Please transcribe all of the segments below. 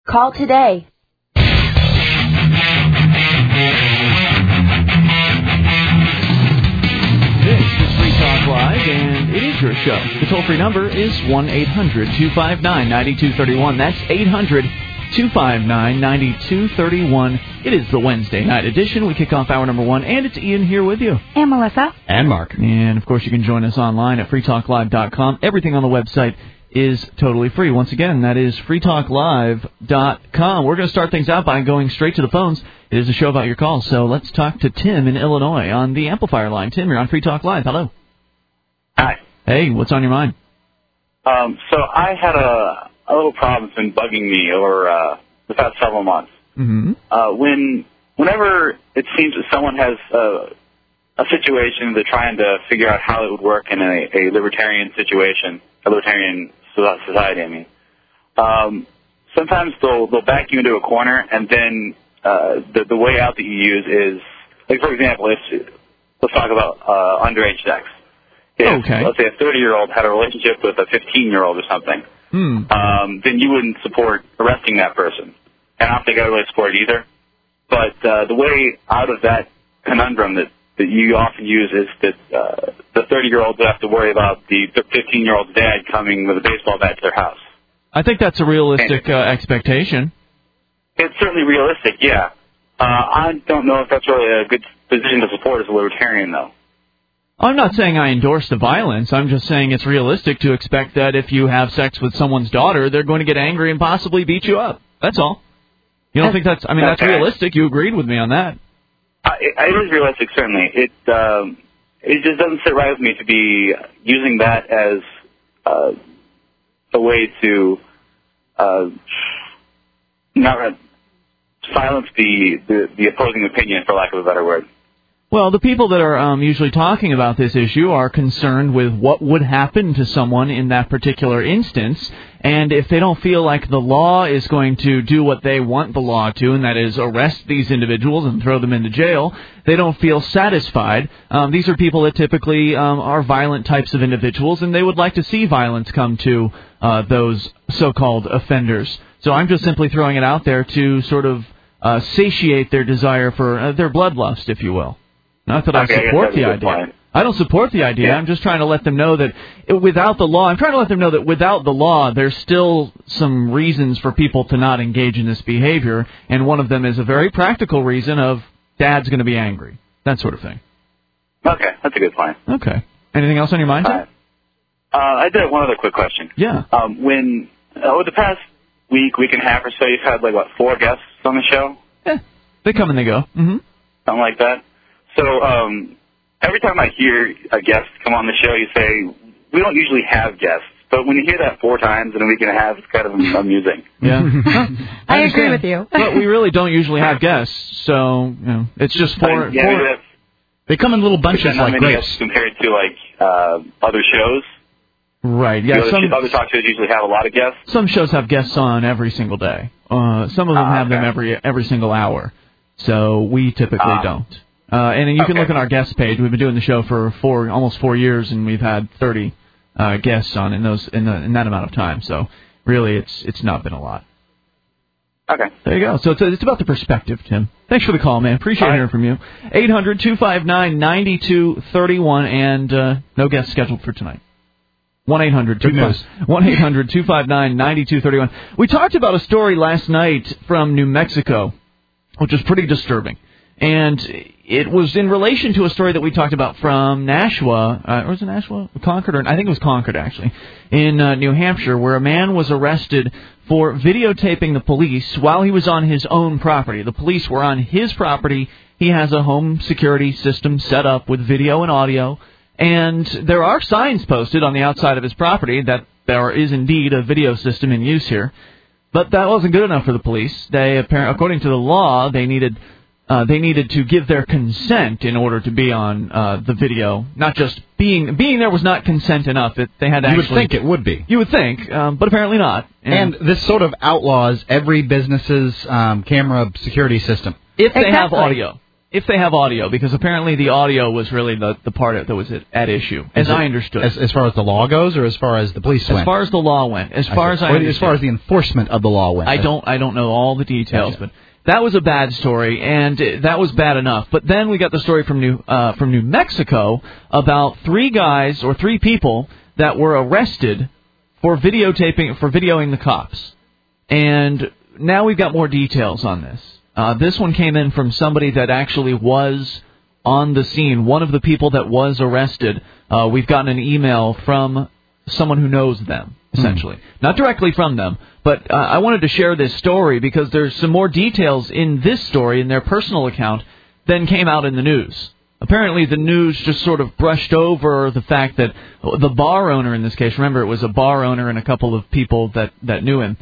Call today. This is Free Talk Live, and it is your show. The toll-free number is 1-800-259-9231. That's 800-259-9231. It is the Wednesday night edition. We kick off hour number 1, and it's Ian here with you. And Melissa. And Mark. And, of course, you can join us online at freetalklive.com. Everything on the website is totally free. Once again, that is freetalklive.com. We're going to start things out by going straight to the phones. It is a show about your calls, so let's talk to Tim in Illinois on the amplifier line. Tim, you're on Free Talk Live. Hello. Hi. Hey, what's on your mind? So I had a little problem that's been bugging me over the past several months. Mm-hmm. Whenever it seems that someone has a situation, they're trying to figure out how it would work in a libertarian situation, a libertarian society, I mean. Sometimes they'll back you into a corner, and then the way out that you use is, like, for example, let's talk about underage sex. If, let's say, a 30-year-old had a relationship with a 15-year-old or something, then you wouldn't support arresting that person. And I don't think I really support it either. But the way out of that conundrum that you often use is that the 30-year-olds have to worry about the 15-year-old's dad coming with a baseball bat to their house. I think that's a realistic expectation. It's certainly realistic, yeah. I don't know if that's really a good position to support as a libertarian, though. I'm not saying I endorse the violence. I'm just saying it's realistic to expect that if you have sex with someone's daughter, they're going to get angry and possibly beat you up. That's all. You don't think that's... I mean, that's realistic. You agreed with me on that. It is realistic, certainly. It just doesn't sit right with me to be using that as a way to not silence the opposing opinion, for lack of a better word. Well, the people that are usually talking about this issue are concerned with what would happen to someone in that particular instance, and if they don't feel like the law is going to do what they want the law to, and that is arrest these individuals and throw them into jail, they don't feel satisfied. These are people that typically are violent types of individuals, and they would like to see violence come to those so-called offenders. So I'm just simply throwing it out there to sort of satiate their desire for their bloodlust, if you will. Not that I support the idea. I don't support the idea. I'm just trying to let them know that without the law, there's still some reasons for people to not engage in this behavior, and one of them is a very practical reason of dad's going to be angry, that sort of thing. Okay, that's a good point. Okay. Anything else on your mind, Tim? I did have one other quick question. Yeah. When over the past week and a half or so, you've had, 4 guests on the show? Yeah, they come and they go. Mm-hmm. Something like that. So every time I hear a guest come on the show, you say, we don't usually have guests. But when you hear that 4 times in a week and a half, it's kind of amusing. Yeah. I agree with you. But we really don't usually have guests, so it's just 4. They come in little bunches like grapes. Compared to, other shows. Right, yeah. Other talk shows usually have a lot of guests. Some shows have guests on every single day. Some of them have them every single hour. So we typically don't. And you can look at our guest page. We've been doing the show for almost 4 years, and we've had 30 guests on in that amount of time. So really, it's not been a lot. Okay. There you go. So it's about the perspective, Tim. Thanks for the call, man. Appreciate hearing from you. 800-259-9231, and no guests scheduled for tonight. 1-800-259-9231. We talked about a story last night from New Mexico, which was pretty disturbing. And it was in relation to a story that we talked about from Nashua, or was it Nashua? Concord? I think it was Concord, actually, in New Hampshire, where a man was arrested for videotaping the police while he was on his own property. The police were on his property. He has a home security system set up with video and audio, and there are signs posted on the outside of his property that there is indeed a video system in use here. But that wasn't good enough for the police. They according to the law, they needed to give their consent in order to be on the video. Not just being there was not consent enough. They had to You would think it would be. You would think, but apparently not. And this sort of outlaws every business's camera security system. If they have audio. If they have audio, because apparently the audio was really the part that was at issue, as I understood. As far as the law goes, or as far as the police went? As far as the law went. As far as the enforcement of the law went. I don't know all the details, but that was a bad story, and that was bad enough. But then we got the story from New Mexico about three people that were arrested for videoing the cops. And now we've got more details on this. This one came in from somebody that actually was on the scene. One of the people that was arrested, we've gotten an email from someone who knows them, essentially. Not directly from them, but I wanted to share this story because there's some more details in this story, in their personal account, than came out in the news. Apparently the news just sort of brushed over the fact that the bar owner in this case, remember it was a bar owner and a couple of people that knew him.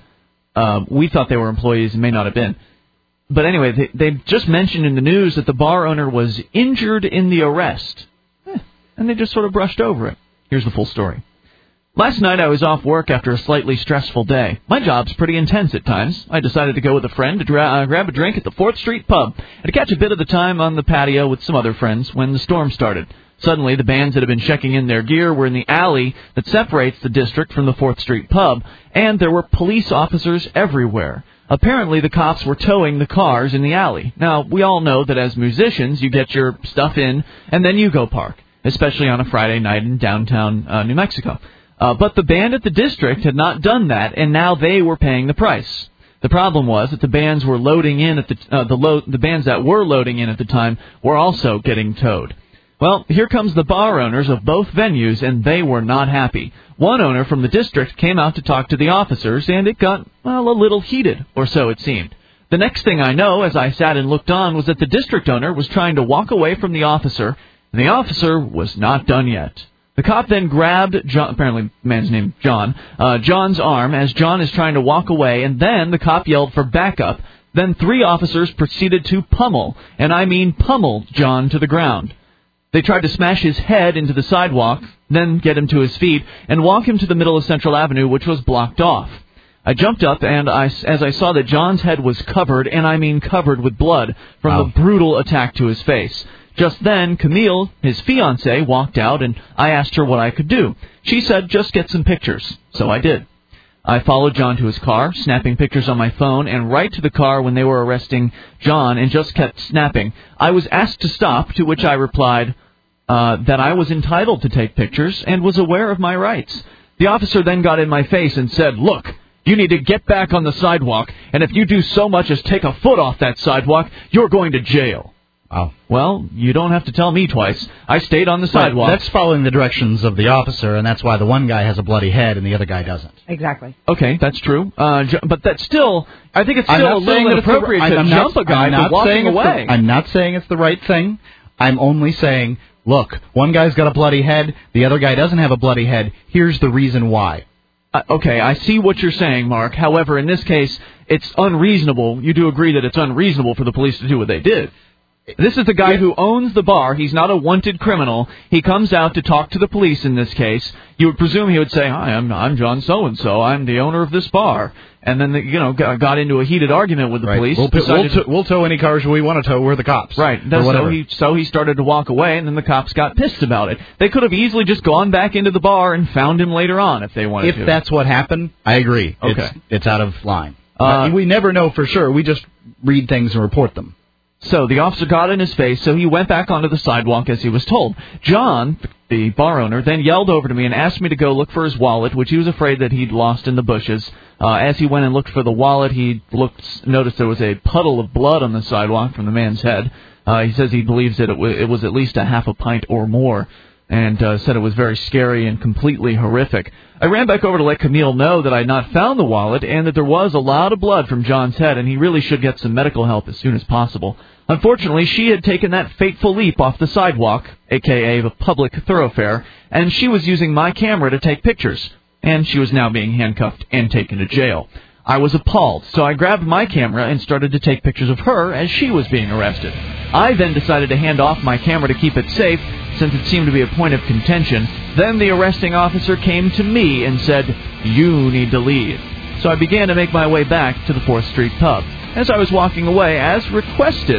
We thought they were employees and may not have been. But anyway, they just mentioned in the news that the bar owner was injured in the arrest. And they just sort of brushed over it. Here's the full story. Last night I was off work after a slightly stressful day. My job's pretty intense at times. I decided to go with a friend to grab a drink at the 4th Street pub and to catch a bit of the time on the patio with some other friends when the storm started. Suddenly, the bands that had been checking in their gear were in the alley that separates the district from the 4th Street pub, and there were police officers everywhere. Apparently, the cops were towing the cars in the alley. Now, we all know that as musicians, you get your stuff in, and then you go park, especially on a Friday night in downtown New Mexico. But the band at the district had not done that, and now they were paying the price. The problem was that the bands were loading in at the bands that were loading in at the time were also getting towed. Well, here comes the bar owners of both venues, and they were not happy. One owner from the district came out to talk to the officers, and it got, a little heated, or so it seemed. The next thing I know, as I sat and looked on, was that the district owner was trying to walk away from the officer, and the officer was not done yet. The cop then grabbed John, apparently man's name John, John's arm as John is trying to walk away, and then the cop yelled for backup. Then 3 officers proceeded to pummel, and I mean pummel, John to the ground. They tried to smash his head into the sidewalk, then get him to his feet, and walk him to the middle of Central Avenue, which was blocked off. I jumped up, and as I saw that John's head was covered, and I mean covered with blood, from the brutal attack to his face. Just then, Camille, his fiancée, walked out, and I asked her what I could do. She said, just get some pictures. So I did. I followed John to his car, snapping pictures on my phone, and right to the car when they were arresting John, and just kept snapping. I was asked to stop, to which I replied that I was entitled to take pictures and was aware of my rights. The officer then got in my face and said, look, you need to get back on the sidewalk, and if you do so much as take a foot off that sidewalk, you're going to jail. Oh. Well, you don't have to tell me twice. I stayed on the sidewalk. That's following the directions of the officer, and that's why the one guy has a bloody head and the other guy doesn't. Exactly. Okay, that's true. But that's still, I think it's still a little inappropriate to jump a guy for walking away. I'm not saying it's the right thing. I'm only saying, look, one guy's got a bloody head, the other guy doesn't have a bloody head. Here's the reason why. Okay, I see what you're saying, Mark. However, in this case, it's unreasonable. You do agree that it's unreasonable for the police to do what they did. This is the guy who owns the bar. He's not a wanted criminal. He comes out to talk to the police in this case. You would presume he would say, hi, I'm John so-and-so. I'm the owner of this bar. And then, got into a heated argument with the police. We'll tow any cars we want to tow. We're the cops. Right. So he started to walk away, and then the cops got pissed about it. They could have easily just gone back into the bar and found him later on if they wanted to. If that's what happened, I agree. Okay. It's out of line. We never know for sure. We just read things and report them. So the officer got in his face, so he went back onto the sidewalk as he was told. John, the bar owner, then yelled over to me and asked me to go look for his wallet, which he was afraid that he'd lost in the bushes. As he went and looked for the wallet, he noticed there was a puddle of blood on the sidewalk from the man's head. He says he believes that it was at least a half a pint or more, and said it was very scary and completely horrific. I ran back over to let Camille know that I had not found the wallet and that there was a lot of blood from John's head, and he really should get some medical help as soon as possible. Unfortunately, she had taken that fateful leap off the sidewalk, a.k.a. the public thoroughfare, and she was using my camera to take pictures, and she was now being handcuffed and taken to jail. I was appalled, so I grabbed my camera and started to take pictures of her as she was being arrested. I then decided to hand off my camera to keep it safe, since it seemed to be a point of contention. Then the arresting officer came to me and said, "You need to leave." So I began to make my way back to the 4th Street pub. As I was walking away, as requested,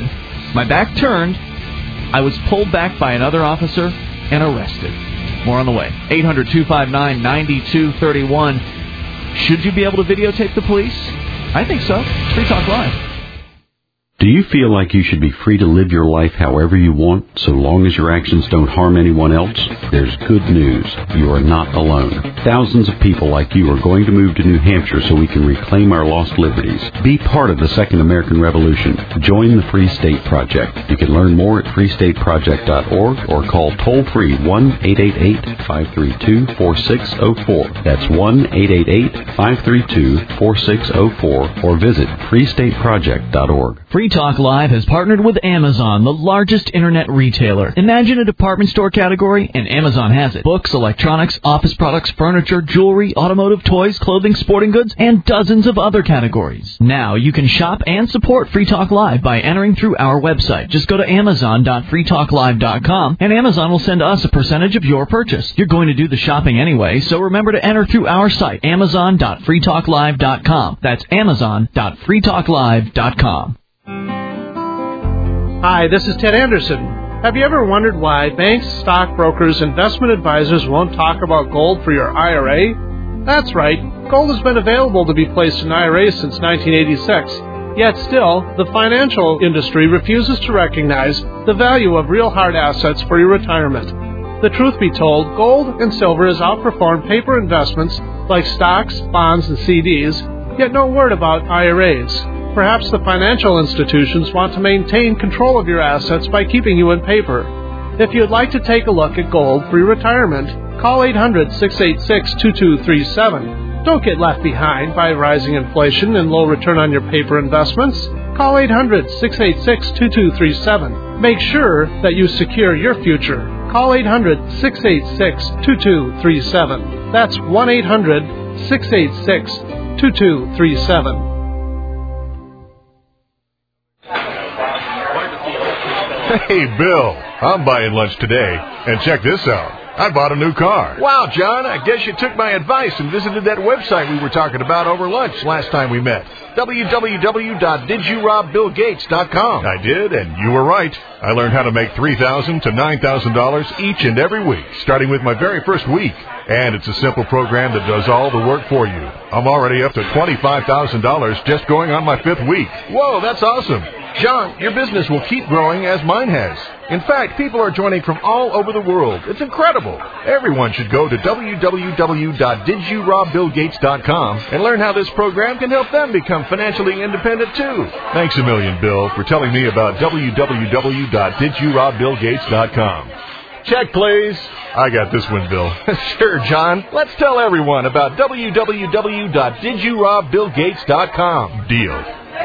My back turned. I was pulled back by another officer and arrested. More on the way. 800-259-9231. Should you be able to videotape the police? I think so. Free Talk Live. Do you feel like you should be free to live your life however you want, so long as your actions don't harm anyone else? There's good news. You are not alone. Thousands of people like you are going to move to New Hampshire so we can reclaim our lost liberties. Be part of the Second American Revolution. Join the Free State Project. You can learn more at freestateproject.org or call toll-free 1-888-532-4604. That's 1-888-532-4604 or visit freestateproject.org. Free Talk Live has partnered with Amazon, the largest internet retailer. Imagine a department store category, and Amazon has it. Books, electronics, office products, furniture, jewelry, automotive, toys, clothing, sporting goods, and dozens of other categories. Now you can shop and support Free Talk Live by entering through our website. Just go to amazon.freetalklive.com, and Amazon will send us a percentage of your purchase. You're going to do the shopping anyway, so remember to enter through our site, amazon.freetalklive.com. That's amazon.freetalklive.com. Hi, this is Ted Anderson. Have you ever wondered why banks, stockbrokers, investment advisors won't talk about gold for your IRA? That's right. Gold has been available to be placed in IRAs since 1986. Yet still, the financial industry refuses to recognize the value of real hard assets for your retirement. The truth be told, gold and silver has outperformed paper investments like stocks, bonds, and CDs, yet no word about IRAs. Perhaps the financial institutions want to maintain control of your assets by keeping you in paper. If you'd like to take a look at gold for your retirement, call 800-686-2237. Don't get left behind by rising inflation and low return on your paper investments. Call 800-686-2237. Make sure that you secure your future. Call 800-686-2237. That's 1-800-686-2237. Hey, Bill, I'm buying lunch today, and check this out. I bought a new car. Wow, John, I guess you took my advice and visited that website we were talking about over lunch last time we met. www.didyourobBillGates.com. I did, and you were right. I learned how to make $3,000 to $9,000 each and every week, starting with my very first week. And it's a simple program that does all the work for you. I'm already up to $25,000 just going on my 5th week. Whoa, that's awesome. John, your business will keep growing as mine has. In fact, people are joining from all over the world. It's incredible. Everyone should go to www.didyourobBillGates.com and learn how this program can help them become financially independent too. Thanks a million, Bill, for telling me about www.didyourobBillGates.com. Check, please. I got this one, Bill. Sure, John. Let's tell everyone about www.didyourobBillGates.com. Deal.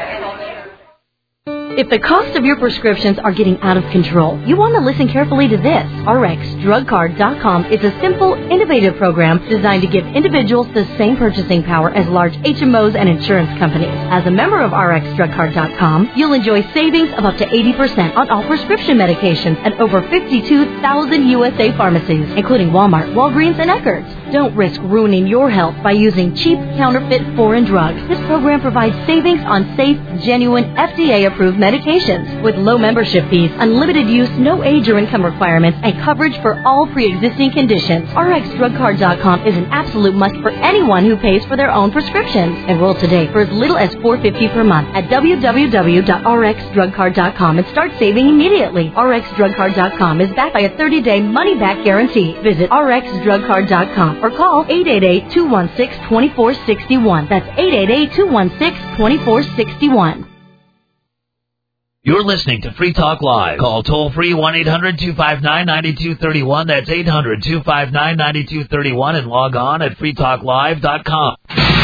If the cost of your prescriptions are getting out of control, you want to listen carefully to this. RxDrugCard.com is a simple, innovative program designed to give individuals the same purchasing power as large HMOs and insurance companies. As a member of RxDrugCard.com, you'll enjoy savings of up to 80% on all prescription medications at over 52,000 USA pharmacies, including Walmart, Walgreens, and Eckerd's. Don't risk ruining your health by using cheap, counterfeit foreign drugs. This program provides savings on safe, genuine, FDA-approved medications with low membership fees, unlimited use, no age or income requirements, and coverage for all pre-existing conditions. RxDrugCard.com is an absolute must for anyone who pays for their own prescriptions. Enroll today for as little as $4.50 per month at www.rxdrugcard.com and start saving immediately. RxDrugCard.com is backed by a 30-day money-back guarantee. Visit RxDrugCard.com or call 888-216-2461. That's 888-216-2461. You're listening to Free Talk Live. Call toll-free 1-800-259-9231. That's 800-259-9231 and log on at freetalklive.com.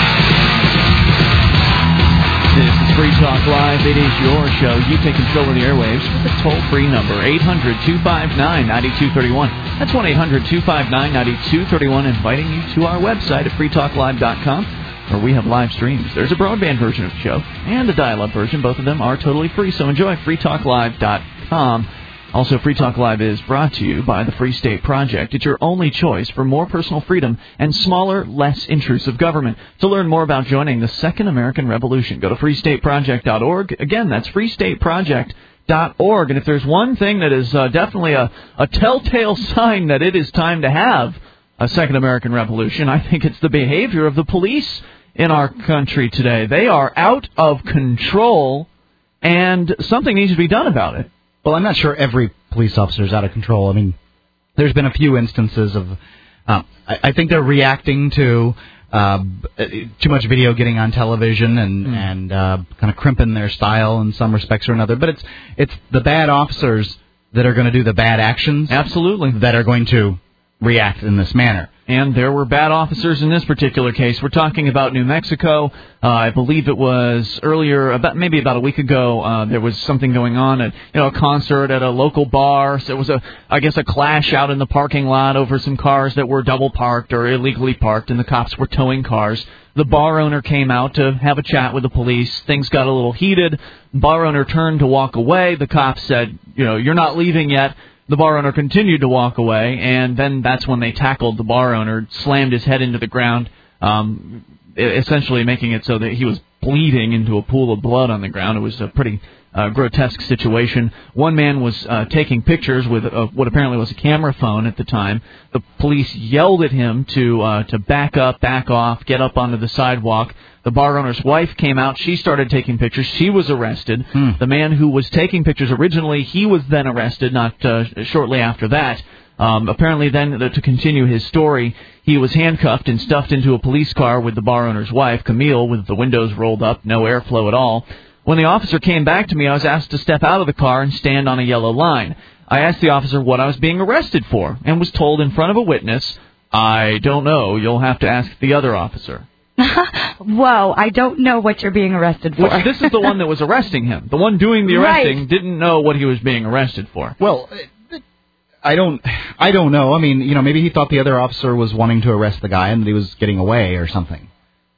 This is Free Talk Live. It is your show. You take control of the airwaves with the toll-free number, 800-259-9231. That's 1-800-259-9231, inviting you to our website at freetalklive.com. where we have live streams. There's a broadband version of the show and a dial-up version. Both of them are totally free, so enjoy freetalklive.com. Also, Free Talk Live is brought to you by the Free State Project. It's your only choice for more personal freedom and smaller, less intrusive government. To learn more about joining the Second American Revolution, go to freestateproject.org. Again, that's freestateproject.org. And if there's one thing that is definitely a telltale sign that it is time to have a Second American Revolution, I think it's the behavior of the police in our country today. They are out of control, and something needs to be done about it. Well, I'm not sure every police officer is out of control. I mean, there's been a few instances of, I think they're reacting to too much video getting on television and kind of crimping their style in some respects or another. But it's the bad officers that are going to do the bad actions. Absolutely. That are going to react in this manner. And there were bad officers in this particular case. We're talking about New Mexico. I believe it was earlier, maybe about a week ago. There was something going on at a concert at a local bar. So it was a clash out in the parking lot over some cars that were double parked or illegally parked, and the cops were towing cars. The bar owner came out to have a chat with the police. Things got a little heated. Bar owner turned to walk away. The cops said, "You're not leaving yet." The bar owner continued to walk away, and then that's when they tackled the bar owner, slammed his head into the ground, essentially making it so that he was bleeding into a pool of blood on the ground. It was a pretty grotesque situation. One man was taking pictures with what apparently was a camera phone at the time. The police yelled at him to back up, back off, get up onto the sidewalk. The bar owner's wife came out. She started taking pictures. She was arrested. The man who was taking pictures originally, he was then arrested not shortly after that. Apparently then, to continue his story, he was handcuffed and stuffed into a police car with the bar owner's wife, Camille, with the windows rolled up, no airflow at all. When the officer came back to me, I was asked to step out of the car and stand on a yellow line. I asked the officer what I was being arrested for and was told in front of a witness, "I don't know. You'll have to ask the other officer." Whoa, I don't know what you're being arrested for. Which, this is the one that was arresting him. The one doing the arresting didn't know what he was being arrested for. Well, I don't know. I mean, maybe he thought the other officer was wanting to arrest the guy and that he was getting away or something.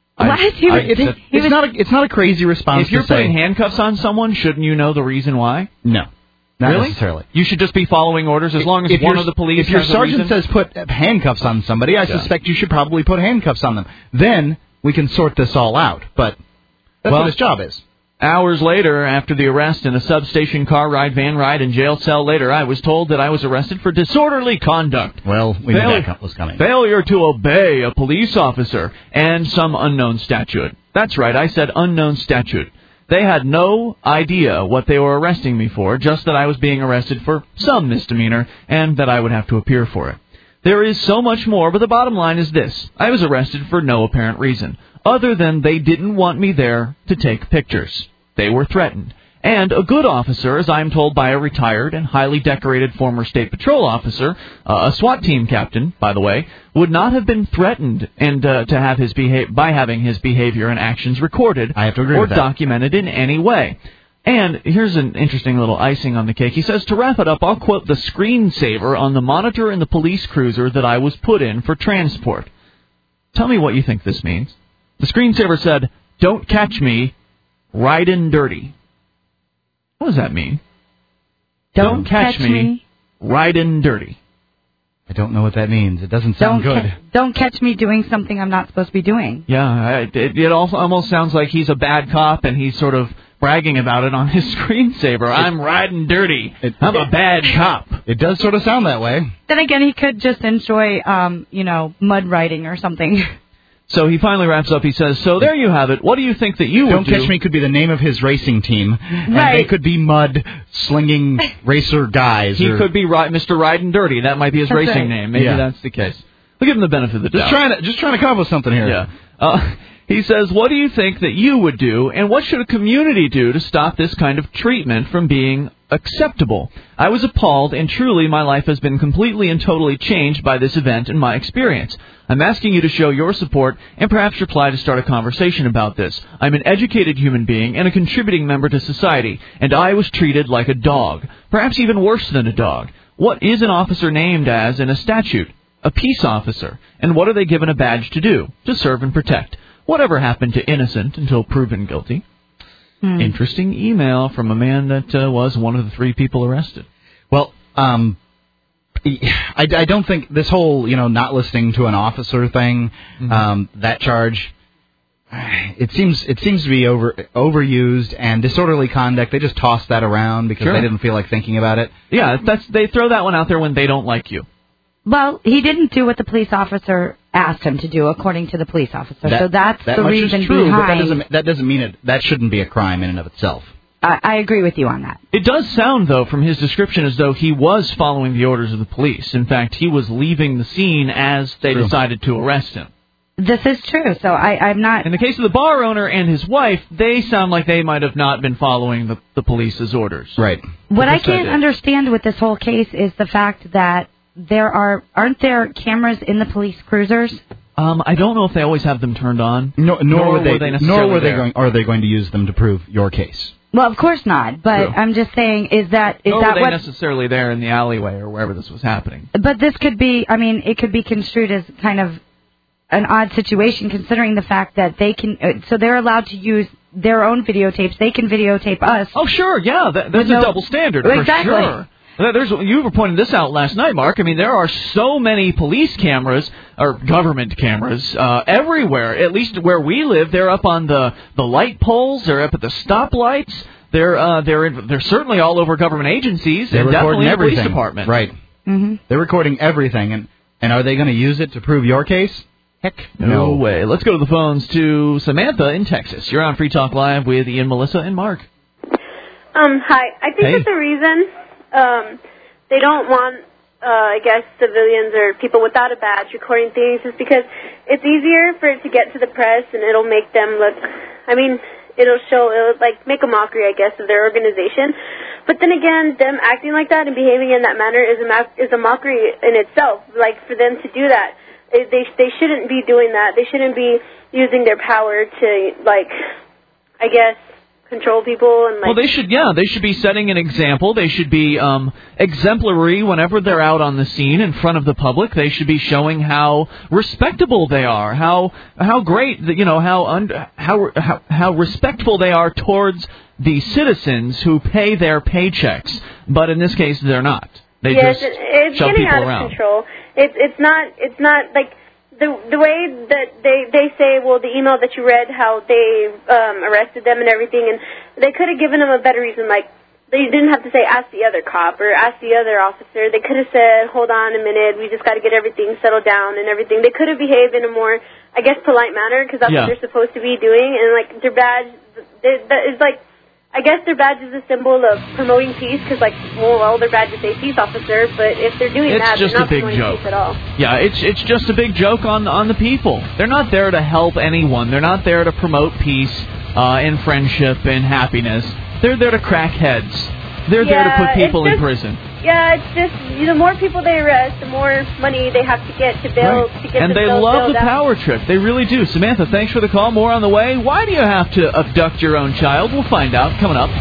It's not a crazy response. If you're putting handcuffs on someone, shouldn't you know the reason why? No. Not really? necessarily. You should just be following orders as long as one of the police If your has sergeant a reason. says put handcuffs on somebody, I suspect you should probably put handcuffs on them. Then we can sort this all out. But that's what his job is. Hours later, after the arrest in a substation car ride, van ride, and jail cell later, I was told that I was arrested for disorderly conduct. Well, we knew that was coming. Failure to obey a police officer, and some unknown statute. That's right, I said unknown statute. They had no idea what they were arresting me for, just that I was being arrested for some misdemeanor, and that I would have to appear for it. There is so much more, but the bottom line is this. I was arrested for no apparent reason, other than they didn't want me there to take pictures. They were threatened. And a good officer, as I'm told by a retired and highly decorated former State Patrol officer, a SWAT team captain, by the way, would not have been threatened and to have by having his behavior and actions recorded or documented in any way. And here's an interesting little icing on the cake. He says, to wrap it up, I'll quote the screensaver on the monitor in the police cruiser that I was put in for transport. Tell me what you think this means. The screensaver said, "Don't catch me riding dirty." What does that mean? Don't catch me riding dirty. I don't know what that means. It doesn't sound good. Don't catch me doing something I'm not supposed to be doing. Yeah, it almost sounds like he's a bad cop and he's sort of bragging about it on his screensaver. I'm riding dirty. I'm a bad cop. It does sort of sound that way. Then again, he could just enjoy, mud riding or something. So he finally wraps up. He says, so there you have it. What do you think that you would do? Don't Catch Me could be the name of his racing team. And they could be mud-slinging racer guys. He could be Mr. Riding Dirty. That might be his racing name. Maybe that's the case. We'll give him the benefit of the doubt. Just trying to come up with something here. Yeah. He says, what do you think that you would do, and what should a community do to stop this kind of treatment from being acceptable? I was appalled, and truly my life has been completely and totally changed by this event and my experience. I'm asking you to show your support and perhaps reply to start a conversation about this. I'm an educated human being and a contributing member to society, and I was treated like a dog, perhaps even worse than a dog. What is an officer named as in a statute? A peace officer. And what are they given a badge to do? To serve and protect. Whatever happened to innocent until proven guilty? Interesting email from a man that was one of the 3 people arrested. Well, I don't think this whole, not listening to an officer thing, that charge, it seems to be overused and disorderly conduct. They just toss that around because they didn't feel like thinking about it. Yeah, they throw that one out there when they don't like you. Well, he didn't do what the police officer asked him to do, according to the police officer. So that's the reason behind. But that doesn't mean that shouldn't be a crime in and of itself. I agree with you on that. It does sound, though, from his description as though he was following the orders of the police. In fact, he was leaving the scene as they decided to arrest him. This is true, so I'm not... In the case of the bar owner and his wife, they sound like they might have not been following the police's orders. Right. What I can't understand with this whole case is the fact that aren't there cameras in the police cruisers? I don't know if they always have them turned on. Nor are they going to use them to prove your case. Well, of course not, but I'm just saying, is that what necessarily there in the alleyway or wherever this was happening? But this could be, it could be construed as kind of an odd situation, considering the fact that they can, so they're allowed to use their own videotapes. They can videotape us. Oh, sure, yeah, that's a double standard for sure. You were pointing this out last night, Mark. There are so many police cameras, or government cameras, everywhere. At least where we live, they're up on the light poles. They're up at the stoplights. They're certainly all over government agencies and definitely the police department. Right. Mm-hmm. They're recording everything. And are they going to use it to prove your case? Heck, no way. Let's go to the phones to Samantha in Texas. You're on Free Talk Live with Ian, Melissa, and Mark. Hi. I think that the reason they don't want, civilians or people without a badge recording things is because it's easier for it to get to the press and it'll make them look, it'll make a mockery, of their organization. But then again, them acting like that and behaving in that manner is a mockery in itself. Like, for them to do that, they shouldn't be doing that. They shouldn't be using their power to, control people and well, they should be setting an example. They should be exemplary whenever they're out on the scene in front of the public. They should be showing how respectable they are, how great, how respectful they are towards the citizens who pay their paychecks. But in this case, they're not. They just it's shove getting people out of around. Control. It's not like the way that they say, well, the email that you read, how they arrested them and everything, and they could have given them a better reason, like they didn't have to say ask the other cop or ask the other officer. They could have said, hold on a minute, we just got to get everything settled down and everything. They could have behaved in a more, polite manner because that's what they're supposed to be doing, and their badge is their badge is a symbol of promoting peace because, their badges say peace officer, but if they're doing that, they're not promoting peace at all. Yeah, it's just a big joke on the people. They're not there to help anyone. They're not there to promote peace and friendship and happiness. They're there to crack heads. They're there to put people in prison. Yeah, it's just, the more people they arrest, the more money they have to get to build. Right. And they love the power trip. They really do. Samantha, thanks for the call. More on the way. Why do you have to abduct your own child? We'll find out. Coming up.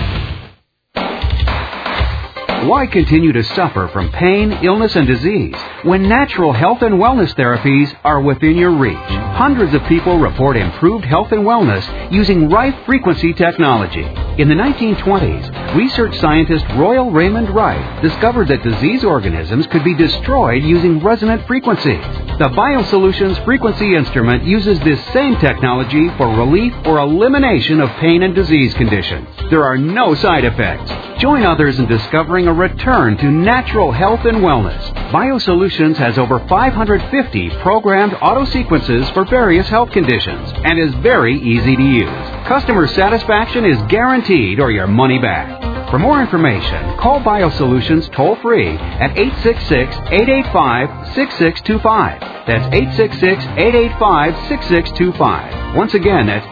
Why continue to suffer from pain, illness, and disease when natural health and wellness therapies are within your reach? Hundreds of people report improved health and wellness using Rife frequency technology. In the 1920s, research scientist Royal Raymond Rife discovered that disease organisms could be destroyed using resonant frequencies. The BioSolutions frequency instrument uses this same technology for relief or elimination of pain and disease conditions. There are no side effects. Join others in discovering a return to natural health and wellness. BioSolutions has over 550 programmed auto sequences for various health conditions and is very easy to use. Customer satisfaction is guaranteed or your money back. For more information, call BioSolutions toll-free at 866-885-6625. That's 866-885-6625. Once again, that's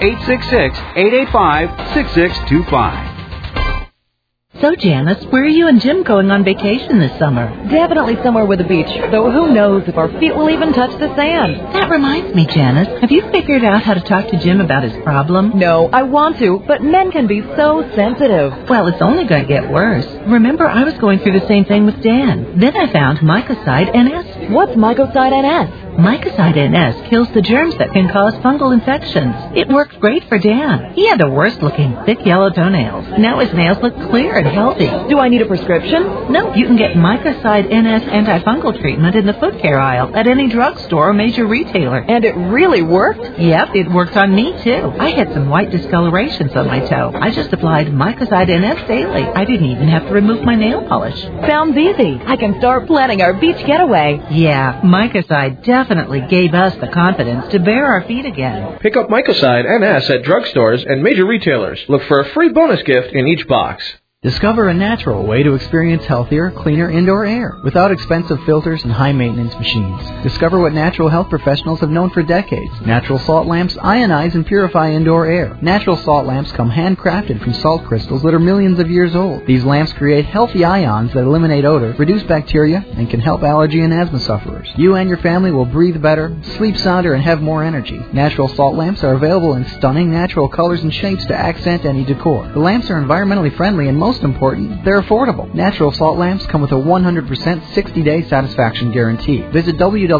866-885-6625. So, Janice, where are you and Jim going on vacation this summer? Definitely somewhere with a beach, though who knows if our feet will even touch the sand. That reminds me, Janice, have you figured out how to talk to Jim about his problem? No, I want to, but men can be so sensitive. Well, it's only going to get worse. Remember, I was going through the same thing with Dan. Then I found Mycoside NS. What's Mycoside NS? Micoside NS kills the germs that can cause fungal infections. It worked great for Dan. He had the worst-looking, thick yellow toenails. Now his nails look clear and healthy. Do I need a prescription? No, you can get Micoside NS antifungal treatment in the foot care aisle at any drugstore or major retailer. And it really worked? Yep, it worked on me, too. I had some white discolorations on my toe. I just applied Micoside NS daily. I didn't even have to remove my nail polish. Sounds easy. I can start planning our beach getaway. Yeah, Micoside definitely gave us the confidence to bare our feet again. Pick up Micoside NS at drugstores and major retailers. Look for a free bonus gift in each box. Discover a natural way to experience healthier, cleaner indoor air without expensive filters and high-maintenance machines. Discover what natural health professionals have known for decades. Natural salt lamps ionize and purify indoor air. Natural salt lamps come handcrafted from salt crystals that are millions of years old. These lamps create healthy ions that eliminate odor, reduce bacteria, and can help allergy and asthma sufferers. You and your family will breathe better, sleep sounder, and have more energy. Natural salt lamps are available in stunning natural colors and shapes to accent any decor. The lamps are environmentally friendly and most important, they're affordable. Natural salt lamps come with a 100% 60-day satisfaction guarantee. Visit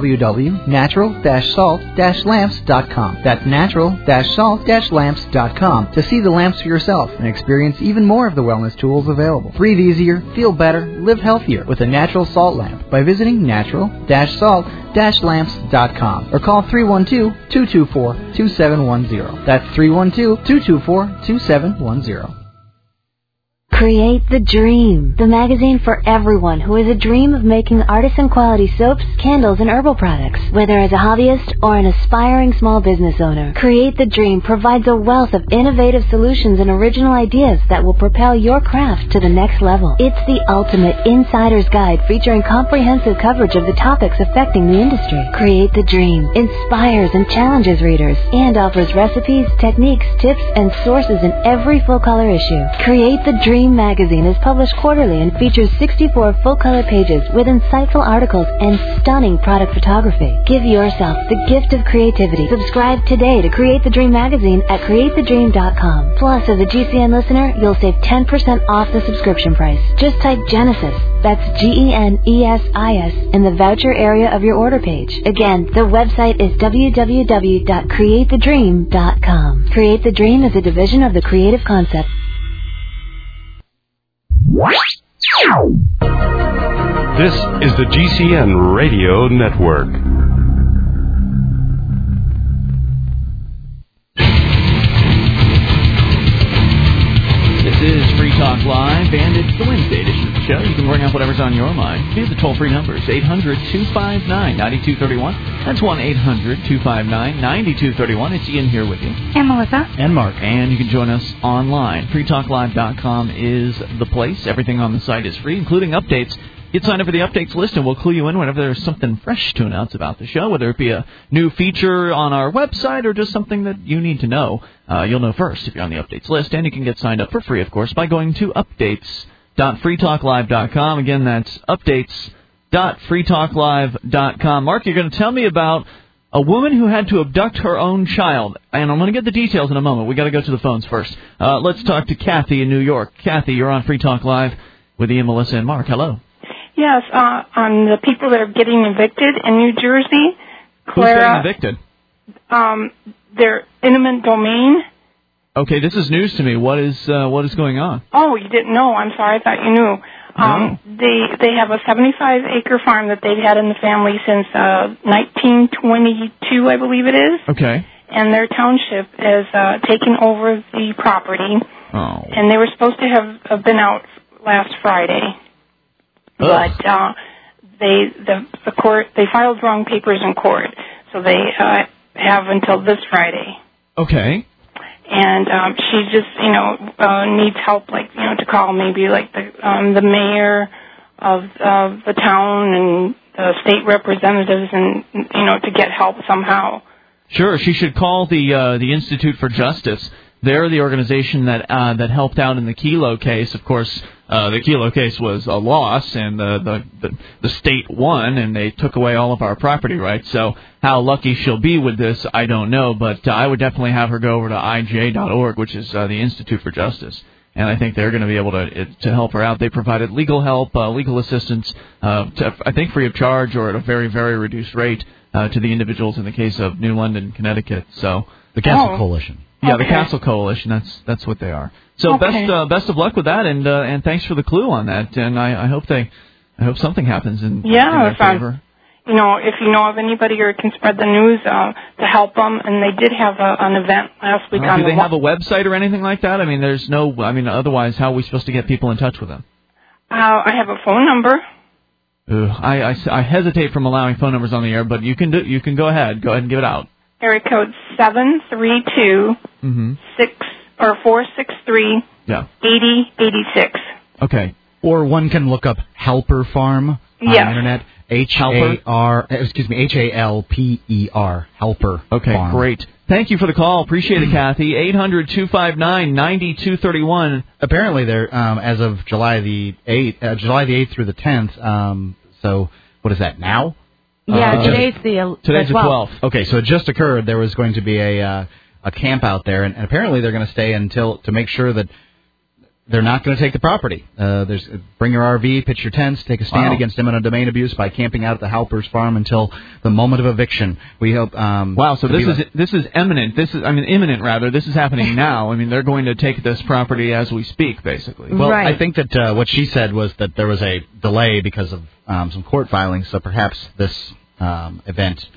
www.natural-salt-lamps.com. That's natural-salt-lamps.com to see the lamps for yourself and experience even more of the wellness tools available. Breathe easier, feel better, live healthier with a natural salt lamp by visiting natural-salt-lamps.com or call 312-224-2710. That's 312-224-2710. Create the Dream, the magazine for everyone who has a dream of making artisan-quality soaps, candles, and herbal products. Whether as a hobbyist or an aspiring small business owner, Create the Dream provides a wealth of innovative solutions and original ideas that will propel your craft to the next level. It's the ultimate insider's guide featuring comprehensive coverage of the topics affecting the industry. Create the Dream inspires and challenges readers and offers recipes, techniques, tips, and sources in every full-color issue. Create the Dream magazine is published quarterly and features 64 full-color pages with insightful articles and stunning product photography. Give yourself the gift of creativity. Subscribe today to Create the Dream magazine at createthedream.com. Plus, as a GCN listener, you'll save 10% off the subscription price. Just type Genesis, that's Genesis, in the voucher area of your order page. Again, the website is www.createthedream.com. Create the Dream is a division of the Creative Concept. This is the GCN Radio Network. This is Free Talk Live, and it's the Wednesday edition of the show. You can bring up whatever's on your mind via the toll-free numbers, 800-259-9231. That's 1-800-259-9231. It's Ian here with you. And Melissa. And Mark. And you can join us online. freetalklive.com is the place. Everything on the site is free, including updates. Get signed up for the updates list, and we'll clue you in whenever there's something fresh to announce about the show, whether it be a new feature on our website or just something that you need to know. You'll know first if you're on the updates list, and you can get signed up for free, of course, by going to updates.freetalklive.com. Again, that's updates.freetalklive.com. Mark, you're going to tell me about a woman who had to abduct her own child, and I'm going to get the details in a moment. We've got to go to the phones first. Let's talk to Kathy in New York. Kathy, you're on Free Talk Live with Ian, Melissa, and Mark. Hello. Yes, on the people that are getting evicted in New Jersey. Clara, who's getting evicted? Their eminent domain. Okay, this is news to me. What is going on? Oh, you didn't know. I'm sorry. I thought you knew. No. They have a 75-acre farm that they've had in the family since 1922, I believe it is. Okay. And their township has taken over the property. Oh. And they were supposed to have been out last Friday. But the court, they filed wrong papers in court, so they have until this Friday. Okay. And she just, needs help, to call maybe the mayor of the town and the state representatives, and to get help somehow. Sure, she should call the Institute for Justice. They're the organization that helped out in the Kelo case. Of course, the Kelo case was a loss, and the state won, and they took away all of our property rights. So how lucky she'll be with this, I don't know. But I would definitely have her go over to IJ.org, which is the Institute for Justice. and I think they're going to be able to help her out. They provided legal help, legal assistance, I think free of charge or at a very, very reduced rate to the individuals in the case of New London, Connecticut. So the Castle Coalition. Yeah, the Castle Coalition. That's what they are. So best of luck with that, and thanks for the clue on that. And I hope something happens in their favor. If you know of anybody or can spread the news to help them, and they did have an event last week. Do they have a website or anything like that? I mean, otherwise, how are we supposed to get people in touch with them? I have a phone number. I hesitate from allowing phone numbers on the air, but you can go ahead and give it out. Area code 732 463 8086. Okay. Or one can look up Halper Farm on the internet. Halper, Halper. Okay, Farm. great. Thank you for the call. Appreciate it, Kathy. 800-259-9231. Apparently, they're as of July the 8th through the 10th. So what is that now? Yeah, today's the 12th. Okay, so it just occurred. There was going to be a camp out there, and apparently they're going to stay to make sure that they're not going to take the property. Bring your RV, pitch your tents, take a stand against eminent domain abuse by camping out at the Halper's Farm until the moment of eviction. We hope. So this is imminent. Imminent rather. This is happening now. I mean, they're going to take this property as we speak, basically. Well, I think that what she said was that there was a delay because of some court filings. So perhaps this event,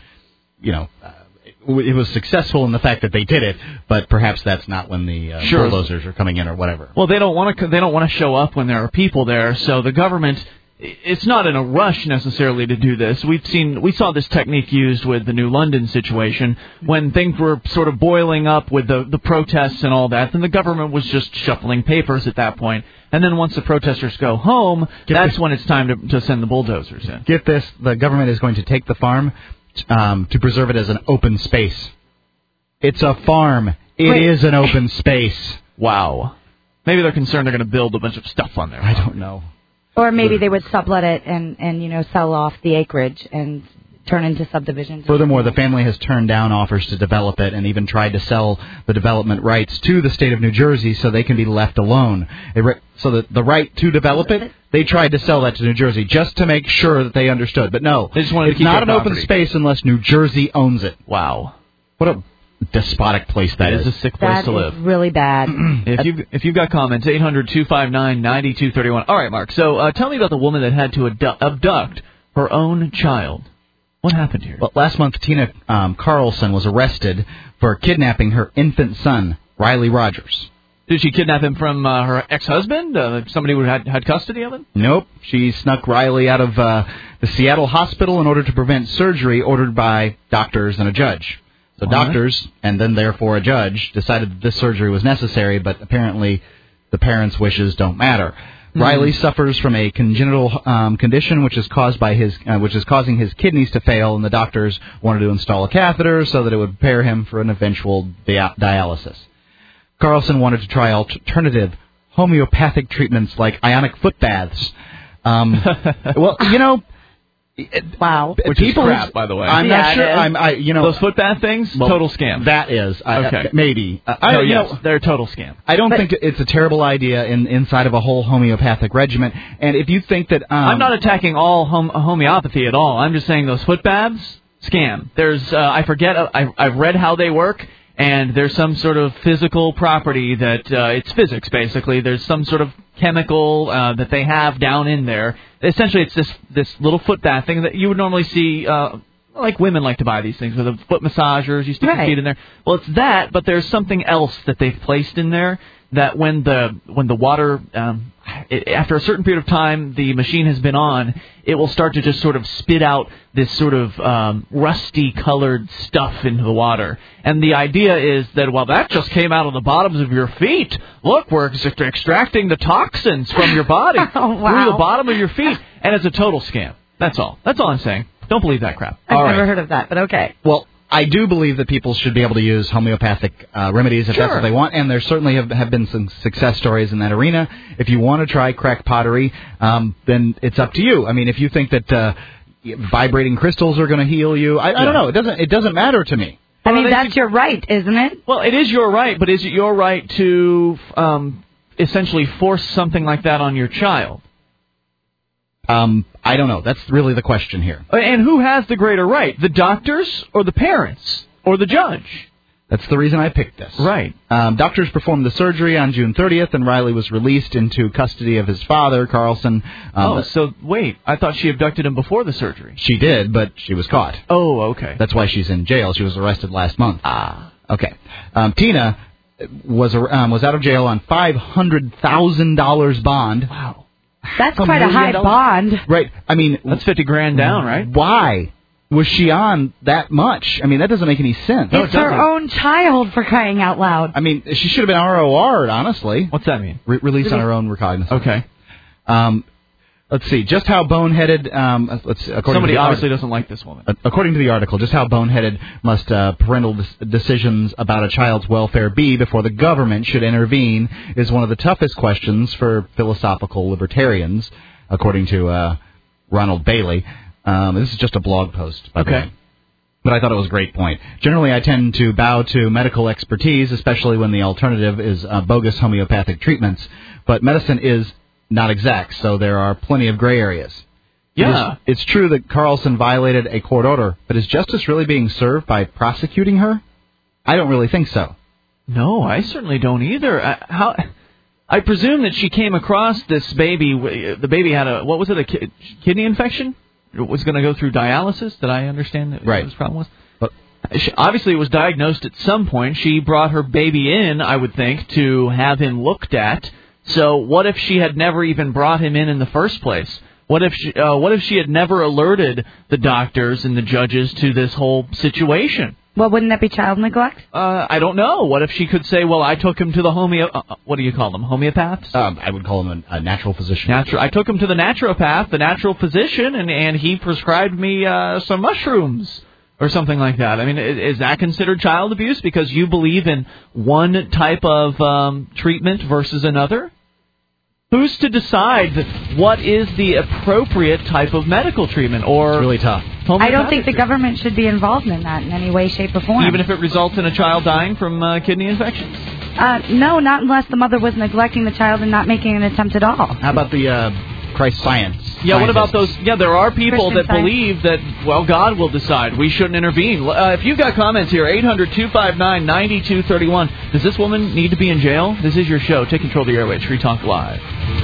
it was successful in the fact that they did it, but perhaps that's not when the bulldozers are coming in or whatever. Well, they don't want to show up when there are people there, so the government, it's not in a rush necessarily to do this. We saw this technique used with the New London situation when things were sort of boiling up with the protests and all that. Then the government was just shuffling papers at that point. And then once the protesters go home, that's when it's time to send the bulldozers in. Get this, the government is going to take the farm to preserve it as an open space. It's a farm. It is an open space. Wow. Maybe they're concerned they're going to build a bunch of stuff on there. I don't know. Or maybe they would sublet it and sell off the acreage and turn into subdivisions. Furthermore, the family has turned down offers to develop it and even tried to sell the development rights to the state of New Jersey so they can be left alone. So the right to develop it, they tried to sell that to New Jersey just to make sure that they understood. But no, they just wanted to keep not an property. open space unless New Jersey owns it. Wow. What a despotic place that is. It is a sick place to live. That is really bad. If you've got comments, 800-259-9231. All right, Mark. So tell me about the woman that had to abduct her own child. What happened here? Well, last month, Tina Carlson was arrested for kidnapping her infant son, Riley Rogers. Did she kidnap him from her ex-husband, somebody who had custody of him? Nope. She snuck Riley out of the Seattle hospital in order to prevent surgery ordered by doctors and a judge. So doctors, and then therefore a judge, decided that this surgery was necessary, but apparently the parents' wishes don't matter. Riley suffers from a congenital condition which is causing his kidneys to fail, and the doctors wanted to install a catheter so that it would prepare him for an eventual dialysis. Carlson wanted to try alternative homeopathic treatments like ionic foot baths. Wow. Which is crap, by the way. I'm not sure. Those foot bath things, total scam. That is. Okay. Maybe. They're a total scam. I don't think it's a terrible idea inside of a whole homeopathic regimen. And if you think that... I'm not attacking all homeopathy at all. I'm just saying those foot baths, scam. There's, I've read how they work, and there's some sort of physical property that, it's physics, basically. There's some sort of chemical that they have down in there. Essentially, it's this little foot bath thing that you would normally see, like women like to buy these things with the foot massagers. You stick your feet in there. Well, it's that, but there's something else that they've placed in there that when the water, after a certain period of time, the machine has been on, it will start to just sort of spit out this sort of rusty-colored stuff into the water. And the idea is that, well, that just came out of the bottoms of your feet. Look, we're extracting the toxins from your body through the bottom of your feet. And it's a total scam. That's all. That's all I'm saying. Don't believe that crap. I've never heard of that, but okay. Well, I do believe that people should be able to use homeopathic remedies if that's what they want, and there certainly have been some success stories in that arena. If you want to try crack pottery, then it's up to you. I mean, if you think that vibrating crystals are going to heal you, I don't know. It doesn't matter to me. I mean, that's your right, isn't it? Well, it is your right, but is it your right to... essentially force something like that on your child? I don't know. That's really the question here. And who has the greater right, the doctors or the parents or the judge? That's the reason I picked this. Right. Doctors performed the surgery on June 30th, and Riley was released into custody of his father, Carlson. So wait, I thought she abducted him before the surgery. She did, but she was caught. Oh, okay. That's why she's in jail. She was arrested last month. Ah. Okay. Tina was out of jail on $500,000 bond. Wow. That's quite a high bond. Right. I mean, that's $50,000 down, right? Why was she on that much? I mean, that doesn't make any sense. It's her own child, for crying out loud. I mean, she should have been ROR'd, honestly. What's that mean? Released on her own recognizance. Okay. Let's see, just how boneheaded... Somebody obviously doesn't like this woman. According to the article, just how boneheaded must parental decisions about a child's welfare be before the government should intervene is one of the toughest questions for philosophical libertarians, according to Ronald Bailey. This is just a blog post, by the way. But I thought it was a great point. Generally, I tend to bow to medical expertise, especially when the alternative is bogus homeopathic treatments. But medicine is not exact, so there are plenty of gray areas. Yeah. It's true that Carlson violated a court order, but is justice really being served by prosecuting her? I don't really think so. No, I certainly don't either. I presume that she came across this baby. The baby had a kidney infection? It was going to go through dialysis. Did I understand that what his problem was? But obviously, it was diagnosed at some point. She brought her baby in, I would think, to have him looked at. So what if she had never even brought him in the first place? What if she had never alerted the doctors and the judges to this whole situation? Well, wouldn't that be child neglect? I don't know. What if she could say, well, I took him to the what do you call them, homeopaths? I would call him a natural physician. I took him to the naturopath, the natural physician, and he prescribed me some mushrooms or something like that. I mean, is that considered child abuse because you believe in one type of treatment versus another? Who's to decide what is the appropriate type of medical treatment? Or it's really tough. I don't think the government should be involved in that in any way, shape, or form. Even if it results in a child dying from kidney infections? No, not unless the mother was neglecting the child and not making an attempt at all. How about the Christ science? Yeah, what about those? Yeah, there are people Christian that believe that, well, God will decide. We shouldn't intervene. If you've got comments here, 800-259-9231. Does this woman need to be in jail? This is your show. Take control of the airwaves. Free Talk Live.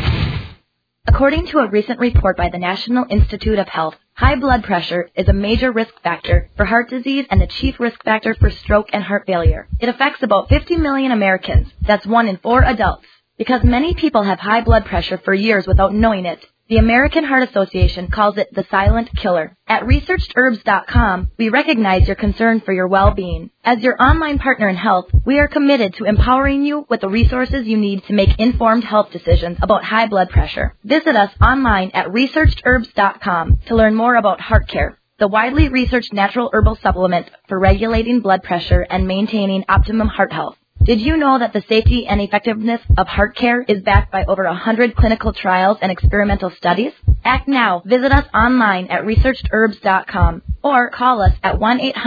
According to a recent report by the National Institute of Health, high blood pressure is a major risk factor for heart disease and the chief risk factor for stroke and heart failure. It affects about 50 million Americans. That's 1 in 4 adults. Because many people have high blood pressure for years without knowing it, the American Heart Association calls it the silent killer. At ResearchedHerbs.com, we recognize your concern for your well-being. As your online partner in health, we are committed to empowering you with the resources you need to make informed health decisions about high blood pressure. Visit us online at ResearchedHerbs.com to learn more about HeartCare, the widely researched natural herbal supplement for regulating blood pressure and maintaining optimum heart health. Did you know that the safety and effectiveness of HeartCare is backed by over 100 clinical trials and experimental studies? Act now. Visit us online at ResearchedHerbs.com or call us at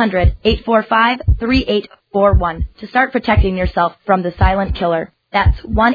1-800-845-3841 to start protecting yourself from the silent killer. That's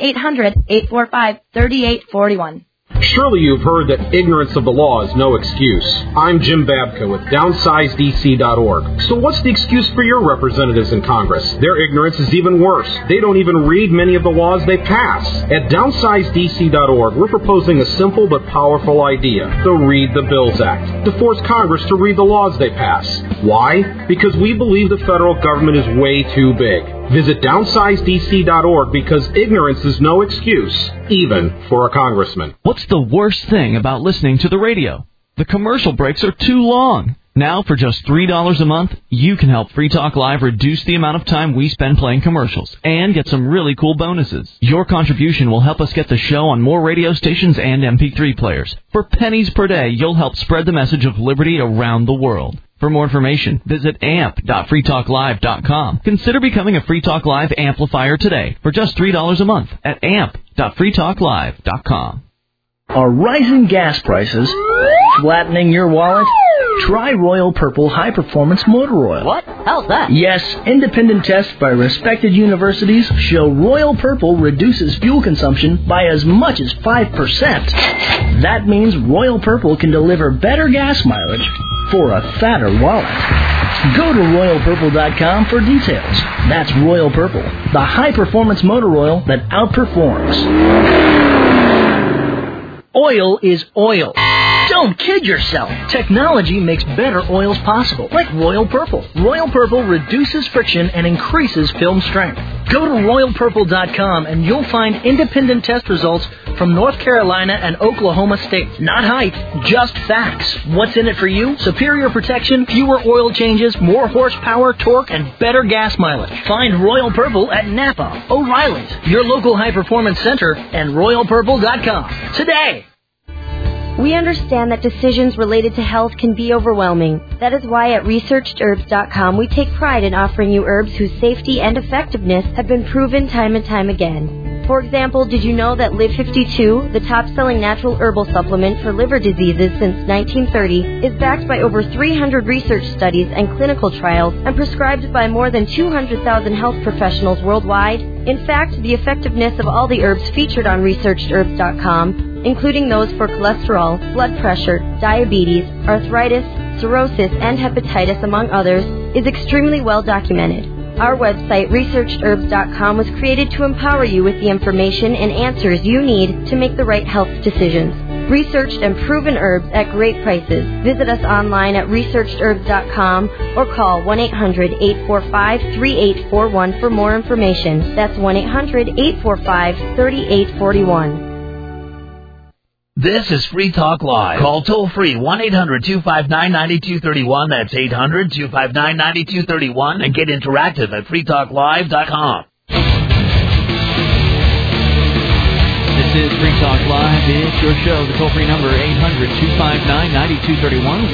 1-800-845-3841. Surely you've heard that ignorance of the law is no excuse. I'm Jim Babka with DownsizeDC.org. So what's the excuse for your representatives in Congress? Their ignorance is even worse. They don't even read many of the laws they pass. At DownsizeDC.org, we're proposing a simple but powerful idea, the Read the Bills Act, to force Congress to read the laws they pass. Why? Because we believe the federal government is way too big. Visit DownsizeDC.org because ignorance is no excuse, even for a congressman. What's the worst thing about listening to the radio? The commercial breaks are too long. Now, for just $3 a month, you can help Free Talk Live reduce the amount of time we spend playing commercials and get some really cool bonuses. Your contribution will help us get the show on more radio stations and MP3 players. For pennies per day, you'll help spread the message of liberty around the world. For more information, visit amp.freetalklive.com. Consider becoming a Free Talk Live amplifier today for just $3 a month at amp.freetalklive.com. Are rising gas prices flattening your wallet? Try Royal Purple High Performance Motor Oil. What? How's that? Yes, independent tests by respected universities show Royal Purple reduces fuel consumption by as much as 5%. That means Royal Purple can deliver better gas mileage for a fatter wallet. Go to RoyalPurple.com for details. That's Royal Purple, the high-performance motor oil that outperforms. Oil is oil. Don't kid yourself. Technology makes better oils possible, like Royal Purple. Royal Purple reduces friction and increases film strength. Go to RoyalPurple.com and you'll find independent test results from North Carolina and Oklahoma states. Not hype, just facts. What's in it for you? Superior protection, fewer oil changes, more horsepower, torque, and better gas mileage. Find Royal Purple at Napa, O'Reilly's, your local high-performance center, and RoyalPurple.com today. We understand that decisions related to health can be overwhelming. That is why at ResearchedHerbs.com we take pride in offering you herbs whose safety and effectiveness have been proven time and time again. For example, did you know that Live 52, the top-selling natural herbal supplement for liver diseases since 1930, is backed by over 300 research studies and clinical trials and prescribed by more than 200,000 health professionals worldwide? In fact, the effectiveness of all the herbs featured on ResearchedHerbs.com, including those for cholesterol, blood pressure, diabetes, arthritis, cirrhosis, and hepatitis, among others, is extremely well documented. Our website, ResearchedHerbs.com, was created to empower you with the information and answers you need to make the right health decisions. Researched and proven herbs at great prices. Visit us online at ResearchedHerbs.com or call 1-800-845-3841 for more information. That's 1-800-845-3841. This is Free Talk Live. Call toll-free 1-800-259-9231. That's 800-259-9231. And get interactive at freetalklive.com. This is Free Talk Live. It's your show. The toll-free number, 800-259-9231.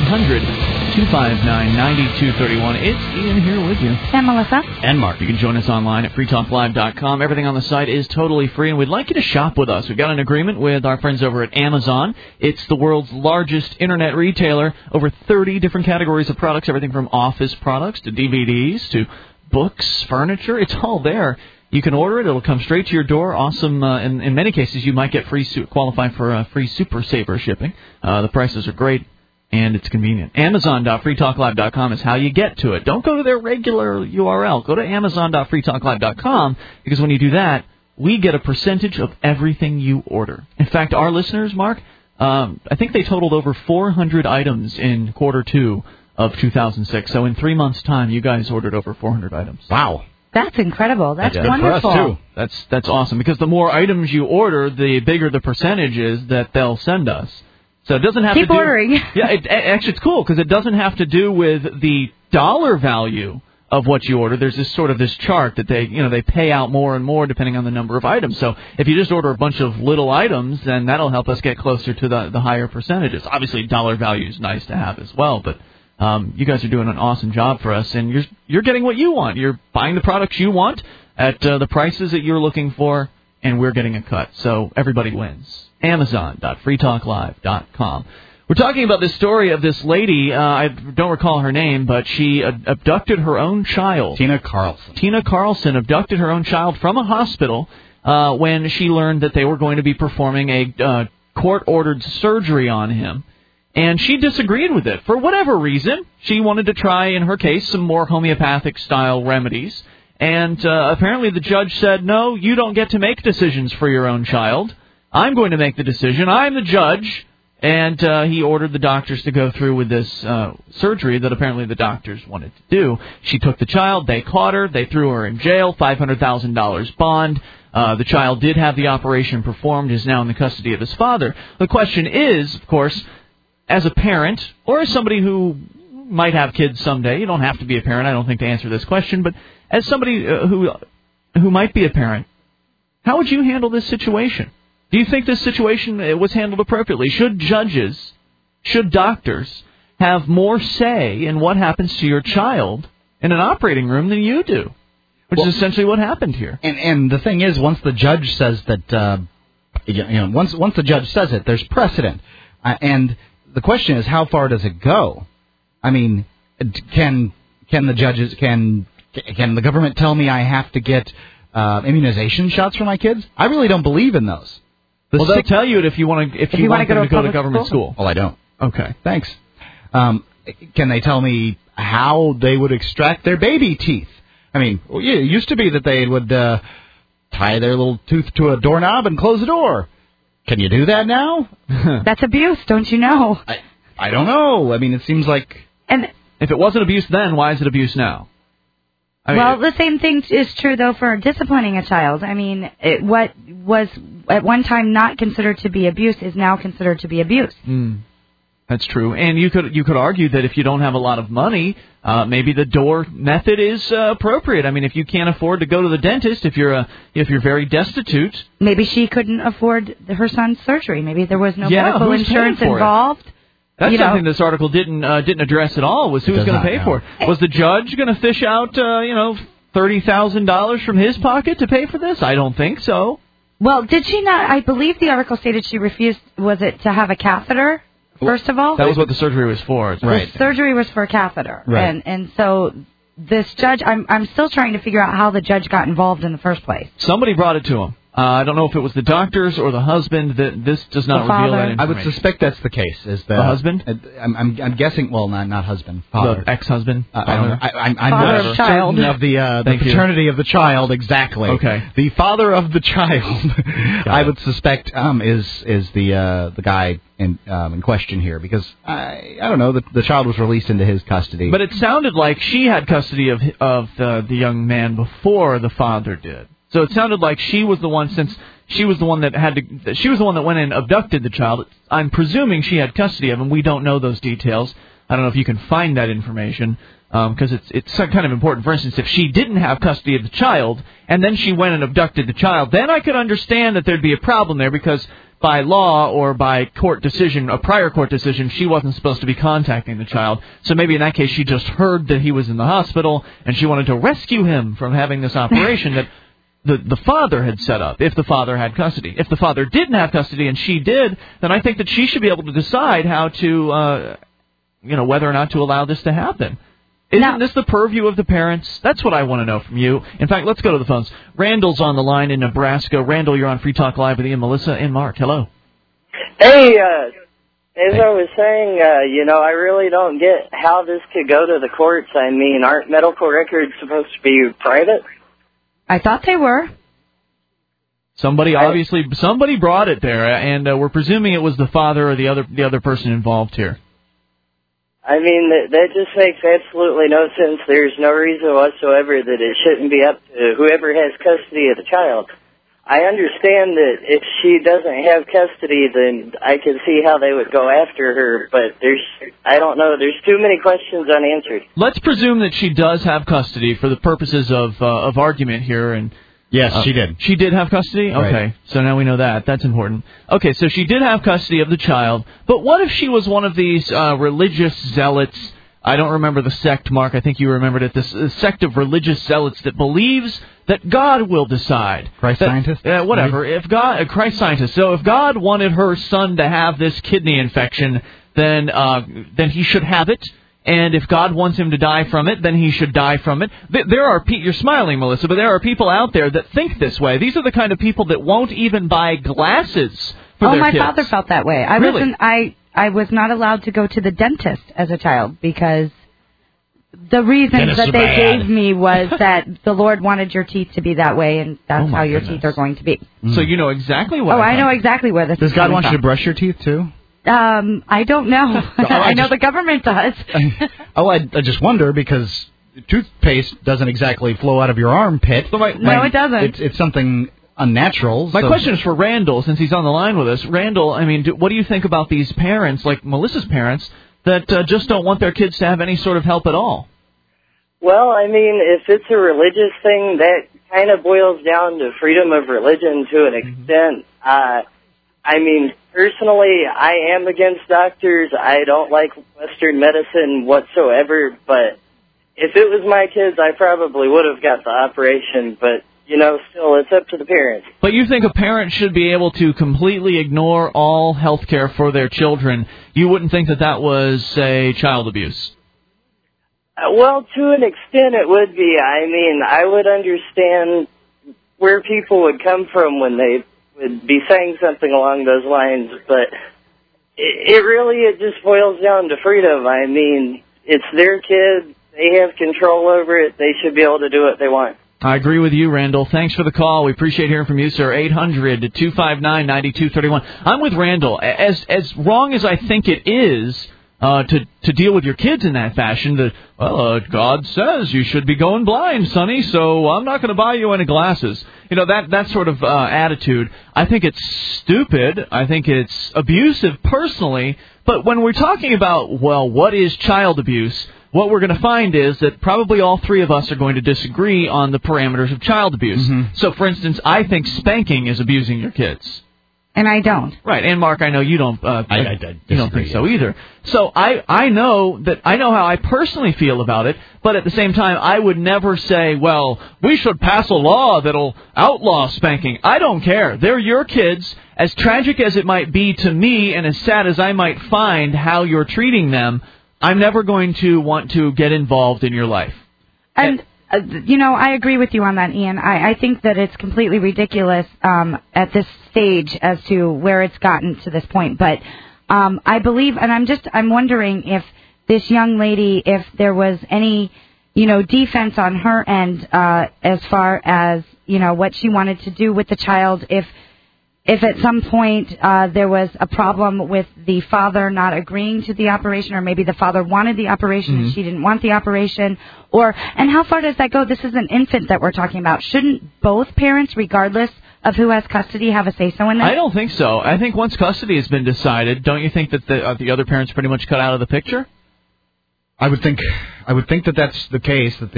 1-800-259-9231. It's Ian here with you. And Melissa. And Mark. You can join us online at freetalklive.com. Everything on the site is totally free, and we'd like you to shop with us. We've got an agreement with our friends over at Amazon. It's the world's largest internet retailer. Over 30 different categories of products, everything from office products to DVDs to books, furniture. It's all there. You can order it. It'll come straight to your door. Awesome. In many cases, you might get qualify for free Super Saver shipping. The prices are great, and it's convenient. Amazon.freetalklive.com is how you get to it. Don't go to their regular URL. Go to Amazon.freetalklive.com, because when you do that, we get a percentage of everything you order. In fact, our listeners, Mark, I think they totaled over 400 items in quarter 2 of 2006. So in 3 months' time, you guys ordered over 400 items. Wow. That's incredible. That's wonderful. For us, too. That's awesome, because the more items you order, the bigger the percentage is that they'll send us. So it doesn't have Keep to do... ordering. Yeah, actually it's cool, because it doesn't have to do with the dollar value of what you order. There's this chart that they pay out more and more depending on the number of items. So if you just order a bunch of little items, then that'll help us get closer to the higher percentages. Obviously, dollar value is nice to have as well, but... you guys are doing an awesome job for us, and you're getting what you want. You're buying the products you want at the prices that you're looking for, and we're getting a cut. So everybody wins. Amazon.freetalklive.com. We're talking about this story of this lady. I don't recall her name, but she abducted her own child. Tina Carlson. Tina Carlson abducted her own child from a hospital when she learned that they were going to be performing a court-ordered surgery on him. And she disagreed with it. For whatever reason, she wanted to try, in her case, some more homeopathic-style remedies. And apparently the judge said, no, you don't get to make decisions for your own child. I'm going to make the decision. I'm the judge. And he ordered the doctors to go through with this surgery that apparently the doctors wanted to do. She took the child. They caught her. They threw her in jail, $500,000 bond. The child did have the operation performed, is now in the custody of his father. The question is, of course... as a parent, or as somebody who might have kids someday, you don't have to be a parent, I don't think, to answer this question, but as somebody who might be a parent, how would you handle this situation? Do you think this situation was handled appropriately? Should judges, should doctors have more say in what happens to your child in an operating room than you do? Which is essentially what happened here. And the thing is, once the judge says that, once the judge says it, there's precedent. And the question is, how far does it go? I mean, can the judges, can the government tell me I have to get immunization shots for my kids? I really don't believe in those. Well, they'll tell you it if you want them to go to government school. Well, I don't. Okay. Thanks. Can they tell me how they would extract their baby teeth? I mean, it used to be that they would tie their little tooth to a doorknob and close the door. Can you do that now? That's abuse, don't you know? I don't know. I mean, it seems like... And if it wasn't abuse then, why is it abuse now? The same thing is true, though, for disciplining a child. I mean, what was at one time not considered to be abuse is now considered to be abuse. That's true. And you could argue that if you don't have a lot of money, maybe the door method is appropriate. I mean, if you can't afford to go to the dentist, if you're very destitute, maybe she couldn't afford her son's surgery. Maybe there was no medical insurance involved. That's something this article didn't address at all. Was who's going to pay for it? Was the judge going to fish out $30,000 from his pocket to pay for this? I don't think so. Well, did she not? I believe the article stated she refused. Was it to have a catheter? First of all, that was what the surgery was for. Right. The surgery was for a catheter, right? And so this judge, I'm still trying to figure out how the judge got involved in the first place. Somebody brought it to him. I don't know if it was the doctors or the husband. That this does not reveal that information. I would suspect that's the case. Is the husband? I'm guessing. Well, not husband. Father. The ex-husband. I don't know. I'm father not of child. Certain of the paternity of the child exactly. Okay. The father of the child, I would suspect, is the guy in question here, because I don't know, the child was released into his custody. But it sounded like she had custody of the young man before the father did. So it sounded like she was the one, since she was the one that she was the one that went and abducted the child. I'm presuming she had custody of him. We don't know those details. I don't know if you can find that information, because it's kind of important. For instance, if she didn't have custody of the child and then she went and abducted the child, then I could understand that there'd be a problem there, because by law or by court decision, a prior court decision, she wasn't supposed to be contacting the child. So maybe in that case she just heard that he was in the hospital and she wanted to rescue him from having this operation that the father had set up, if the father had custody. If the father didn't have custody and she did, then I think that she should be able to decide how to, whether or not to allow this to happen. Isn't this the purview of the parents? That's what I want to know from you. In fact, let's go to the phones. Randall's on the line in Nebraska. Randall, you're on Free Talk Live with Ian, Melissa, and Mark. Hello. Hey, as I was saying, I really don't get how this could go to the courts. I mean, aren't medical records supposed to be private? I thought they were. Somebody brought it there, and we're presuming it was the father or the other person involved here. I mean, that just makes absolutely no sense. There's no reason whatsoever that it shouldn't be up to whoever has custody of the child. I understand that if she doesn't have custody, then I can see how they would go after her, but I don't know, there's too many questions unanswered. Let's presume that she does have custody for the purposes of argument here. And yes, she did. She did have custody? Right. Okay, so now we know that. That's important. Okay, so she did have custody of the child, but what if she was one of these religious zealots? I don't remember the sect, Mark. I think you remembered it. This sect of religious zealots that believes that God will decide. Christ scientist? Whatever. If God, Christ scientist. So if God wanted her son to have this kidney infection, then he should have it. And if God wants him to die from it, then he should die from it. There are you're smiling, Melissa, but there are people out there that think this way. These are the kind of people that won't even buy glasses for their kids. My father felt that way. I was not allowed to go to the dentist as a child because the reasons that they gave me was that the Lord wanted your teeth to be that way, and that's how your teeth are going to be. So you know exactly what. I know exactly where this is. Does God want you to brush your teeth too? I don't know. I know the government does. I just wonder, because toothpaste doesn't exactly flow out of your armpit. So it doesn't. It's something unnatural. My question is for Randall, since he's on the line with us. Randall, I mean, what do you think about these parents, like Melissa's parents, that just don't want their kids to have any sort of help at all? Well, I mean, if it's a religious thing, that kind of boils down to freedom of religion to an extent. I mean, personally, I am against doctors. I don't like Western medicine whatsoever, but if it was my kids, I probably would have got the operation. But still it's up to the parents. But you think a parent should be able to completely ignore all health care for their children. You wouldn't think that was, say, child abuse? Well, to an extent it would be. I mean, I would understand where people would come from when they would be saying something along those lines, but it just boils down to freedom. I mean, it's their kid. They have control over it. They should be able to do what they want. I agree with you, Randall. Thanks for the call. We appreciate hearing from you, sir. 800-259-9231. I'm with Randall. As wrong as I think it is to deal with your kids in that fashion, God says you should be going blind, sonny, so I'm not going to buy you any glasses. That sort of attitude, I think it's stupid. I think it's abusive personally. But when we're talking about, what is child abuse, what we're going to find is that probably all three of us are going to disagree on the parameters of child abuse. Mm-hmm. So, for instance, I think spanking is abusing your kids. And I don't. Right, and Mark, I know you don't. I you don't think so either. So I know how I personally feel about it, but at the same time, I would never say, we should pass a law that'll outlaw spanking. I don't care. They're your kids. As tragic as it might be to me, and as sad as I might find how you're treating them, I'm never going to want to get involved in your life. And I agree with you on that, Ian. I think that it's completely ridiculous at this stage as to where it's gotten to this point. But I believe, and I'm wondering if this young lady, if there was any, defense on her end as far as, what she wanted to do with the child, if at some point there was a problem with the father not agreeing to the operation, or maybe the father wanted the operation and she didn't want the operation, and how far does that go? This is an infant that we're talking about. Shouldn't both parents, regardless of who has custody, have a say-so in that? I don't think so. I think once custody has been decided, don't you think that the other parent's pretty much cut out of the picture? I would think that that's the case, that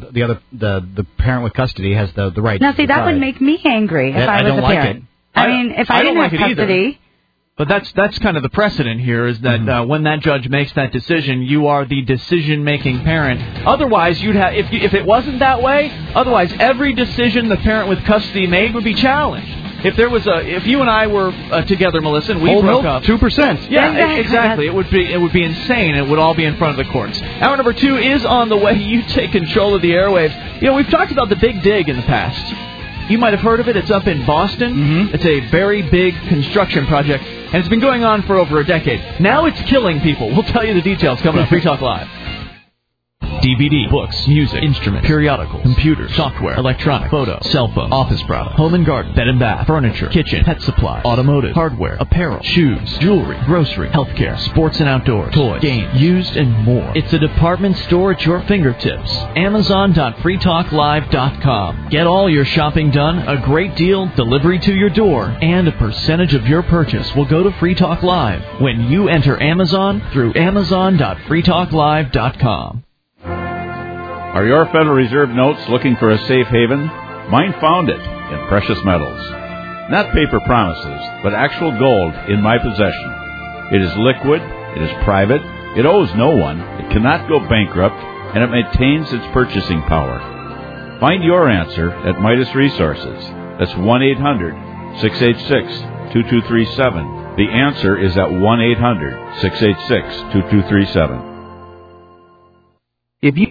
the parent with custody has the right. Now, see, that would make me angry if I was a parent. I mean, if I didn't have custody. Either. But that's kind of the precedent here, is that when that judge makes that decision, you are the decision-making parent. Otherwise, you'd have if it wasn't that way. Otherwise, every decision the parent with custody made would be challenged. If you and I were together, Melissa, and we broke up, 2%. Yeah, exactly. It would be insane. It would all be in front of the courts. Hour number 2 is on the way. You take control of the airwaves. We've talked about the Big Dig in the past. You might have heard of it. It's up in Boston. Mm-hmm. It's a very big construction project, and it's been going on for over a decade. Now it's killing people. We'll tell you the details coming up. Free Talk Live. DVD, books, music, instruments, periodicals, computers, software, electronic, photo, cell phone, office product, home and garden, bed and bath, furniture, kitchen, pet supply, automotive, hardware, apparel, shoes, jewelry, grocery, healthcare, sports and outdoors, toys, games, used, and more. It's a department store at your fingertips. Amazon.freetalklive.com. Get all your shopping done, a great deal, delivery to your door, and a percentage of your purchase will go to Free Talk Live when you enter Amazon through Amazon.freetalklive.com. Are your Federal Reserve notes looking for a safe haven? Mine found it in precious metals. Not paper promises, but actual gold in my possession. It is liquid, it is private, it owes no one, it cannot go bankrupt, and it maintains its purchasing power. Find your answer at Midas Resources. That's 1-800-686-2237. The answer is at 1-800-686-2237. If you